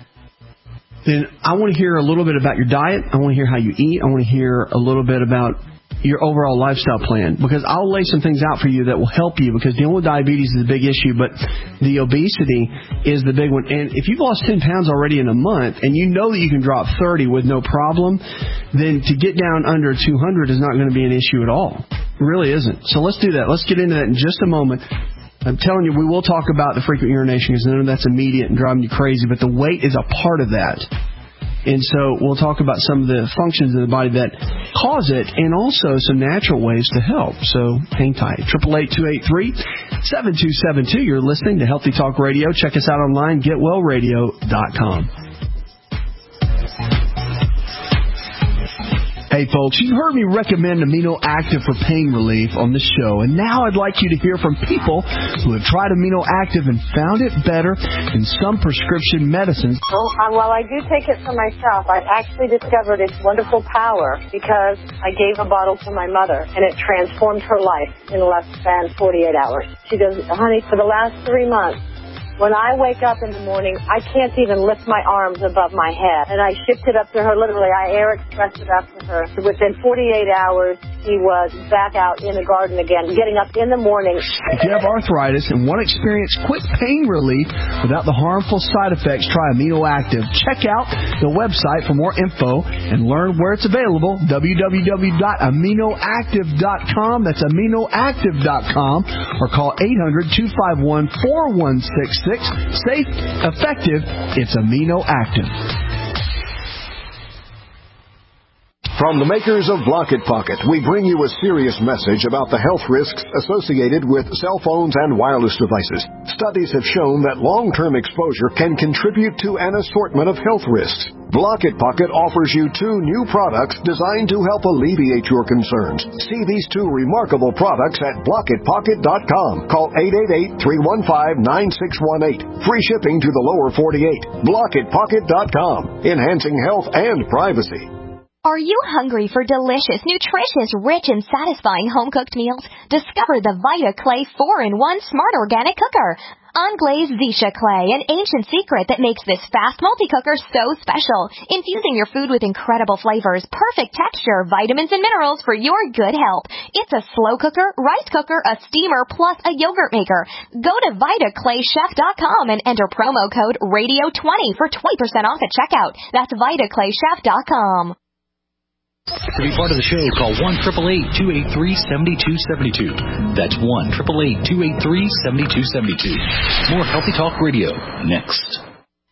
[SPEAKER 4] then I want to hear a little bit about your diet. I want to hear how you eat. I want to hear a little bit about your overall lifestyle plan, because I'll lay some things out for you that will help you, because dealing with diabetes is a big issue, but the obesity is the big one. And if you've lost 10 pounds already in a month and you know that you can drop 30 with no problem, then to get down under 200 is not going to be an issue at all. It really isn't. So let's do that. Let's get into that in just a moment. I'm telling you, we will talk about the frequent urination because I know that's immediate and driving you crazy, but the weight is a part of that. And so we'll talk about some of the functions of the body that cause it and also some natural ways to help. So hang tight. 888-283-7272. You're listening to Healthy Talk Radio. Check us out online, getwellradio.com. Hey folks, you've heard me recommend Amino Active for pain relief on this show, and now I'd like you to hear from people who have tried Amino Active and found it better than some prescription medicines.
[SPEAKER 20] While I do take it for myself, I've actually discovered its wonderful power because I gave a bottle to my mother, and it transformed her life in less than 48 hours. She goes, honey, for the last 3 months, when I wake up in the morning, I can't even lift my arms above my head. And I shipped it up to her, literally. I air expressed it up to her. Within 48 hours, she was back out in the garden again, getting up in the morning.
[SPEAKER 4] If you have arthritis and want to experience quick pain relief without the harmful side effects, try Amino Active. Check out the website for more info and learn where it's available, www.aminoactive.com. That's aminoactive.com, or call 800-251-4166. Safe, effective, it's Amino Active.
[SPEAKER 21] From the makers of Block-It Pocket, we bring you a serious message about the health risks associated with cell phones and wireless devices. Studies have shown that long-term exposure can contribute to an assortment of health risks. Block-It Pocket offers you 2 new products designed to help alleviate your concerns. See these 2 remarkable products at blockitpocket.com. Call 888-315-9618. Free shipping to the lower 48. Blockitpocket.com. Enhancing health and privacy.
[SPEAKER 22] Are you hungry for delicious, nutritious, rich, and satisfying home-cooked meals? Discover the Vita Clay 4-in-1 Smart Organic Cooker. Unglazed Zisha Clay, an ancient secret that makes this fast multi-cooker so special. Infusing your food with incredible flavors, perfect texture, vitamins, and minerals for your good health. It's a slow cooker, rice cooker, a steamer, plus a yogurt maker. Go to VitaClayChef.com and enter promo code RADIO20 for 20% off at checkout. That's VitaClayChef.com.
[SPEAKER 14] To be part of the show, call 1-888-283-7272. That's 1-888-283-7272. More Healthy Talk Radio next.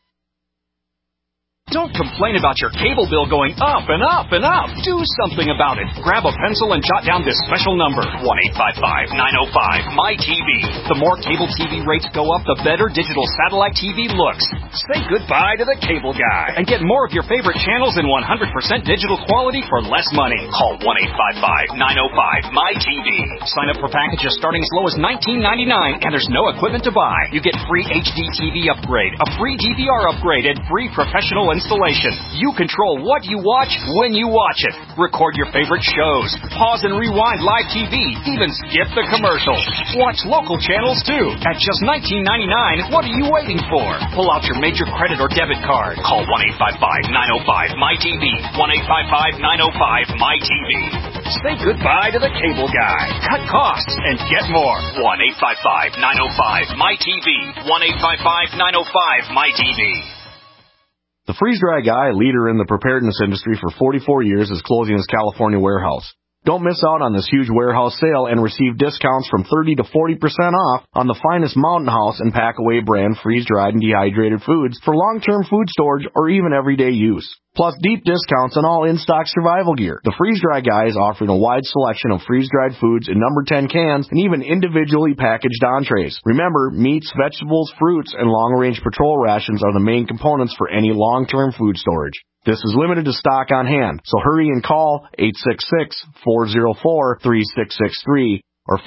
[SPEAKER 23] Don't complain about your cable bill going up and up and up. Do something about it. Grab a pencil and jot down this special number, 1-855-905-MY-TV. The more cable TV rates go up, the better digital satellite TV looks. Say goodbye to the cable guy and get more of your favorite channels in 100% digital quality for less money. Call 1-855-905-MY-TV. Sign up for packages starting as low as $19.99, and there's no equipment to buy. You get free HD TV upgrade, a free DVR upgrade, and free professional installation. You control what you watch when you watch it. Record your favorite shows. Pause and rewind live TV. Even skip the commercials. Watch local channels too. At just $19.99, what are you waiting for? Pull out your major credit or debit card. Call 1-855-905-MY-TV. 1-855-905-MY-TV. Say goodbye to the cable guy. Cut costs and get more. 1-855-905-MY-TV. 1-855-905-MY-TV.
[SPEAKER 24] The freeze-dry guy, leader in the preparedness industry for 44 years, is closing his California warehouse. Don't miss out on this huge warehouse sale and receive discounts from 30 to 40% off on the finest Mountain House and Packaway brand freeze-dried and dehydrated foods for long-term food storage or even everyday use. Plus deep discounts on all in-stock survival gear. The Freeze-Dry Guy is offering a wide selection of freeze-dried foods in number 10 cans and even individually packaged entrees. Remember, meats, vegetables, fruits, and long-range patrol rations are the main components for any long-term food storage. This is limited to stock on hand, so hurry and call 866-404-3663 or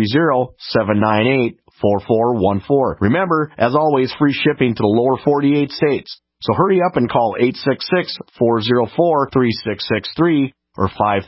[SPEAKER 24] 530-798-4414. Remember, as always, free shipping to the lower 48 states. So hurry up and call 866-404-3663 or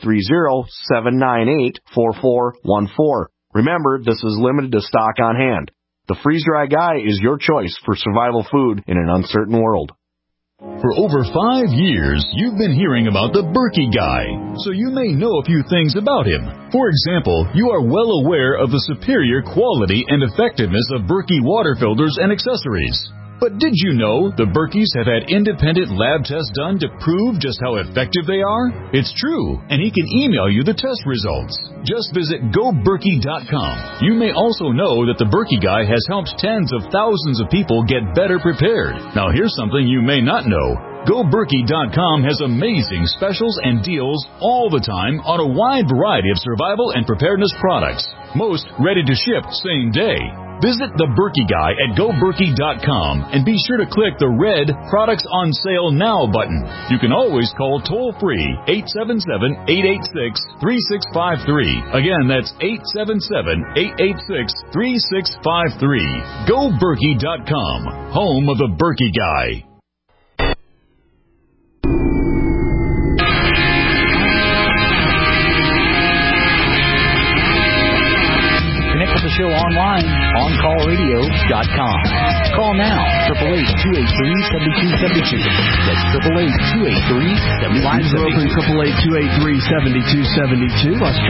[SPEAKER 24] 530-798-4414. Remember, this is limited to stock on hand. The Freeze-Dry Guy is your choice for survival food in an uncertain world.
[SPEAKER 25] For over 5 years, you've been hearing about the Berkey Guy, so you may know a few things about him. For example, you are well aware of the superior quality and effectiveness of Berkey water filters and accessories. But did you know the Berkeys have had independent lab tests done to prove just how effective they are? It's true, and he can email you the test results. Just visit GoBerkey.com. You may also know that the Berkey Guy has helped tens of thousands of people get better prepared. Now here's something you may not know. GoBerkey.com has amazing specials and deals all the time on a wide variety of survival and preparedness products. Most ready to ship same day. Visit the Berkey Guy at GoBerkey.com and be sure to click the red Products on Sale Now button. You can always call toll-free 877-886-3653. Again, that's 877-886-3653. GoBerkey.com, home of the Berkey Guy.
[SPEAKER 14] The show online, OnCallRadio.com. Call now, 888-283-7272. That's 888-283-7272.
[SPEAKER 4] Lines are open, 888-283-7272. That's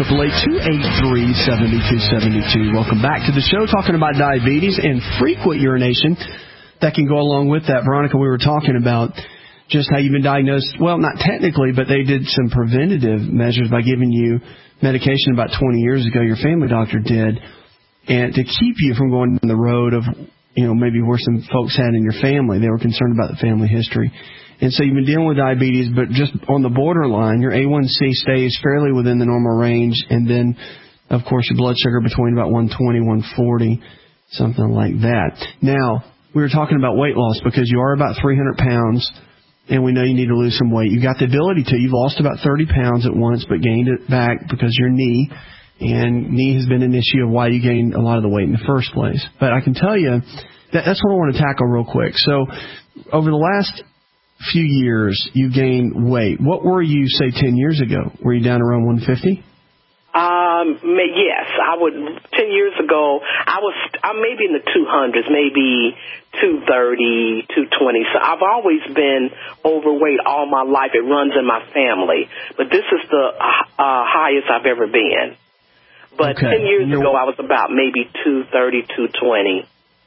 [SPEAKER 4] 888-283-7272. Welcome back to the show, talking about diabetes and frequent urination. That can go along with that. Veronica, we were talking about just how you've been diagnosed. Well, not technically, but they did some preventative measures by giving you medication about 20 years ago. Your family doctor did. And to keep you from going down the road of, maybe where some folks had in your family. They were concerned about the family history. And so you've been dealing with diabetes, but just on the borderline, your A1C stays fairly within the normal range. And then, of course, your blood sugar between about 120, 140, something like that. Now, we were talking about weight loss because you are about 300 pounds, and we know you need to lose some weight. You've got the ability to. You've lost about 30 pounds at once, but gained it back because your knee. And knee has been an issue of why you gained a lot of the weight in the first place. But I can tell you, that's what I want to tackle real quick. So over the last few years, you gained weight. What were you, say, 10 years ago? Were you down around 150?
[SPEAKER 19] Yes, I would. 10 years ago, I'm maybe in the 200s, maybe 230, 220. So I've always been overweight all my life. It runs in my family. But this is the highest I've ever been. But okay. 10 years ago, I was about maybe 230, 220.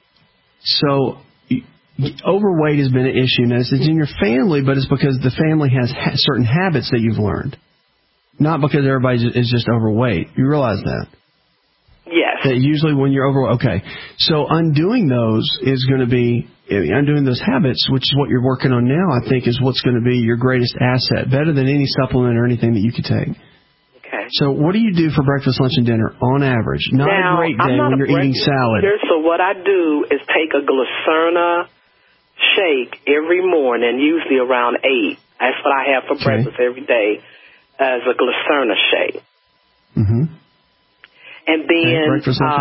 [SPEAKER 19] So
[SPEAKER 4] overweight has been an issue. Now, it's in your family, but it's because the family has certain habits that you've learned. Not because everybody is just overweight. You realize that?
[SPEAKER 19] Yes.
[SPEAKER 4] That usually when you're overweight. Okay. So undoing those is going to be, undoing those habits, which is what you're working on now, I think is what's going to be your greatest asset. Better than any supplement or anything that you could take.
[SPEAKER 19] Okay.
[SPEAKER 4] So what do you do for breakfast, lunch, and dinner on average? Not a great day when you're eating salad.
[SPEAKER 19] So what I do is take a Glucerna shake every morning, usually around 8. That's what I have for breakfast every day, as a Glucerna shake.
[SPEAKER 4] Mm-hmm.
[SPEAKER 19] And then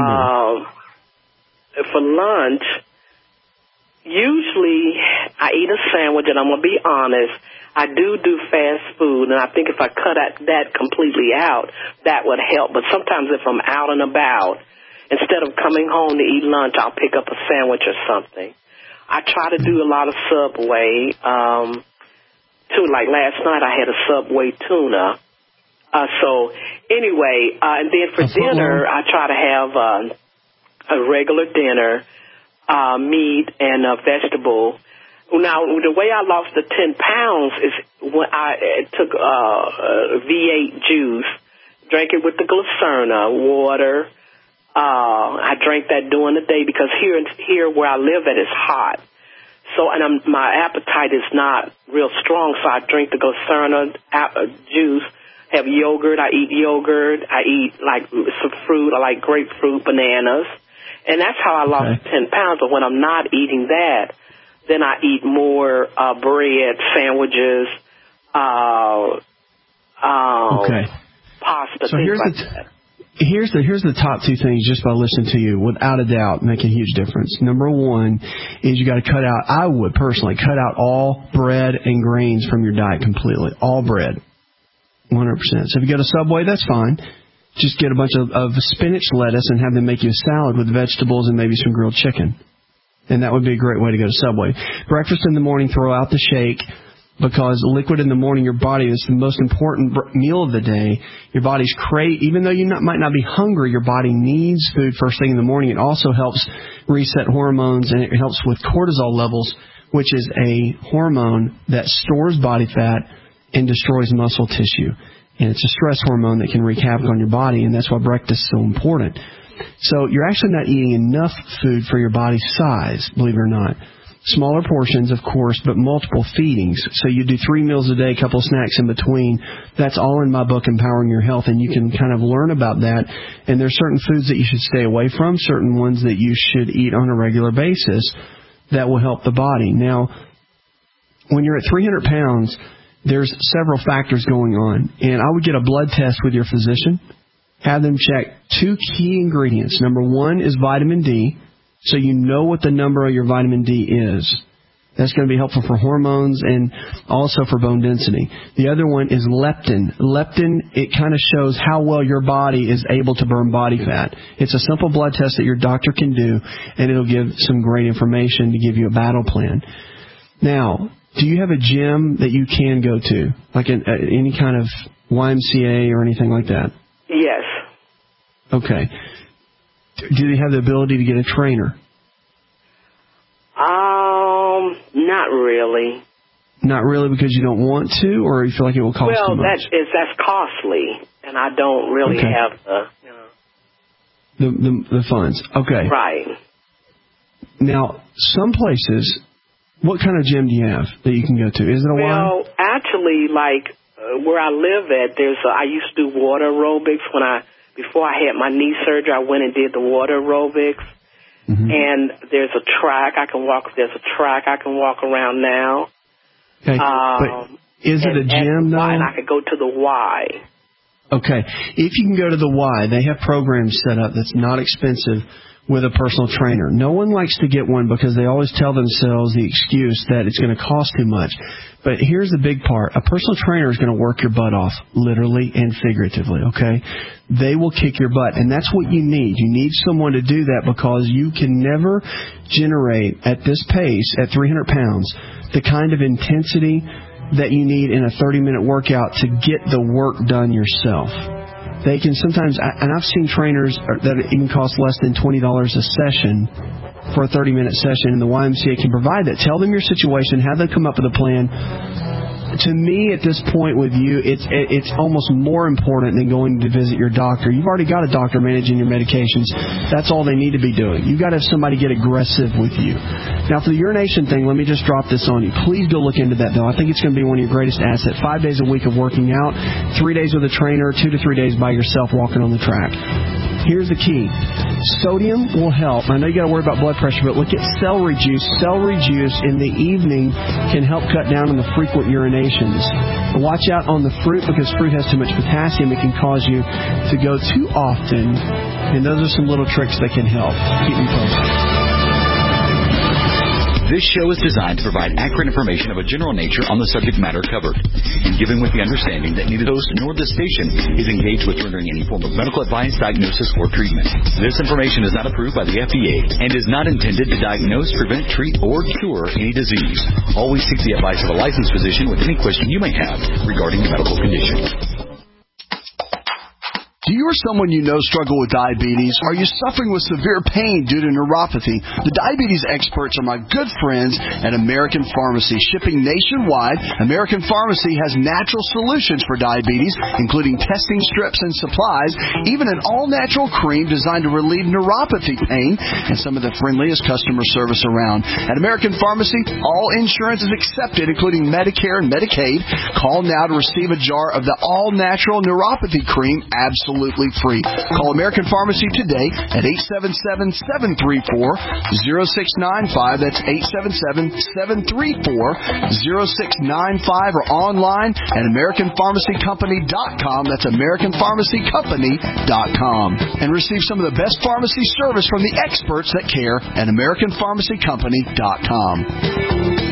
[SPEAKER 19] for lunch, usually I eat a sandwich, and I'm going to be honest, I do fast food, and I think if I cut that completely out, that would help. But sometimes if I'm out and about, instead of coming home to eat lunch, I'll pick up a sandwich or something. I try to do a lot of Subway, too. Like last night I had a Subway tuna. And then for dinner, I try to have a regular dinner, meat and a vegetable. Now, the way I lost the 10 pounds is when I took V8 juice, drank it with the Glucerna, water. I drank that during the day because here where I live at is hot. So, and my appetite is not real strong, so I drink the Glucerna juice, have yogurt. I eat yogurt. I eat, like, some fruit. I like grapefruit, bananas. And that's how I lost 10 pounds. But when I'm not eating that, then I eat more bread, sandwiches, pasta,
[SPEAKER 4] so
[SPEAKER 19] things like that.
[SPEAKER 4] Here's the top two things just by listening to you, without a doubt, make a huge difference. Number one is you got to I would personally cut out all bread and grains from your diet completely. All bread. 100%. So if you go to Subway, that's fine. Just get a bunch of spinach lettuce and have them make you a salad with vegetables and maybe some grilled chicken. And that would be a great way to go to Subway. Breakfast in the morning, throw out the shake. because liquid in the morning, your body is the most important meal of the day. Your body's even though you might not be hungry, your body needs food first thing in the morning. It also helps reset hormones, and it helps with cortisol levels, which is a hormone that stores body fat and destroys muscle tissue. And it's a stress hormone that can wreak havoc on your body, and that's why breakfast is so important. So you're actually not eating enough food for your body's size, believe it or not. Smaller portions, of course, but multiple feedings. So you do 3 meals a day, a couple of snacks in between. That's all in my book, Empowering Your Health, and you can kind of learn about that. And there's certain foods that you should stay away from, certain ones that you should eat on a regular basis that will help the body. Now, when you're at 300 pounds, there's several factors going on. And I would get a blood test with your physician, have them check 2 key ingredients. Number 1 is vitamin D. So you know what the number of your vitamin D is. That's going to be helpful for hormones and also for bone density. The other one is leptin. Leptin, it kind of shows how well your body is able to burn body fat. It's a simple blood test that your doctor can do, and it'll give some great information to give you a battle plan. Now, do you have a gym that you can go to, like any kind of YMCA or anything like that?
[SPEAKER 19] Yes.
[SPEAKER 4] Okay. Do they have the ability to get a trainer?
[SPEAKER 19] Not really.
[SPEAKER 4] Not really because you don't want to, or you feel like it will cost too much?
[SPEAKER 19] Well, that's costly, and I don't really have
[SPEAKER 4] the funds. Okay.
[SPEAKER 19] Right.
[SPEAKER 4] Now, some places, what kind of gym do you have that you can go to? Is it a
[SPEAKER 19] Well, actually, like where I live at, I used to do water aerobics before I had my knee surgery. I went and did the water aerobics. Mm-hmm. And there's a track I can walk. There's a track I can walk around now.
[SPEAKER 4] Okay, but is it a gym though?
[SPEAKER 19] And I could go to the Y.
[SPEAKER 4] Okay, if you can go to the Y, they have programs set up that's not expensive with a personal trainer. No one likes to get one because they always tell themselves the excuse that it's going to cost too much. But here's the big part. A personal trainer is going to work your butt off, literally and figuratively, okay? They will kick your butt, and that's what you need. You need someone to do that because you can never generate at this pace, at 300 pounds, the kind of intensity that you need in a 30-minute workout to get the work done yourself. They can sometimes, and I've seen trainers that even cost less than $20 a session for a 30-minute session, and the YMCA can provide that. Tell them your situation, have them come up with a plan. To me, at this point with you, it's almost more important than going to visit your doctor. You've already got a doctor managing your medications. That's all they need to be doing. You've got to have somebody get aggressive with you. Now, for the urination thing, let me just drop this on you. Please go look into that, though. I think it's going to be one of your greatest assets. 5 days a week of working out, 3 days with a trainer, 2 to 3 days by yourself walking on the track. Here's the key. Sodium will help. I know you got to worry about blood pressure, but look at celery juice. Celery juice in the evening can help cut down on the frequent urinations. Watch out on the fruit because fruit has too much potassium. It can cause you to go too often. And those are some little tricks that can help. Keep me posted.
[SPEAKER 14] This show is designed to provide accurate information of a general nature on the subject matter covered, and given with the understanding that neither host nor the station is engaged with rendering any form of medical advice, diagnosis, or treatment. This information is not approved by the FDA and is not intended to diagnose, prevent, treat, or cure any disease. Always seek the advice of a licensed physician with any question you may have regarding a medical condition.
[SPEAKER 7] Do you or someone you know struggle with diabetes? Are you suffering with severe pain due to neuropathy? The diabetes experts are my good friends at American Pharmacy. Shipping nationwide, American Pharmacy has natural solutions for diabetes, including testing strips and supplies, even an all-natural cream designed to relieve neuropathy pain, and some of the friendliest customer service around. At American Pharmacy, all insurance is accepted, including Medicare and Medicaid. Call now to receive a jar of the all-natural neuropathy cream absolutely free. Call American Pharmacy today at 877-734-0695. That's 877-734-0695 or online at AmericanPharmacyCompany.com. That's AmericanPharmacyCompany.com. And receive some of the best pharmacy service from the experts that care at AmericanPharmacyCompany.com.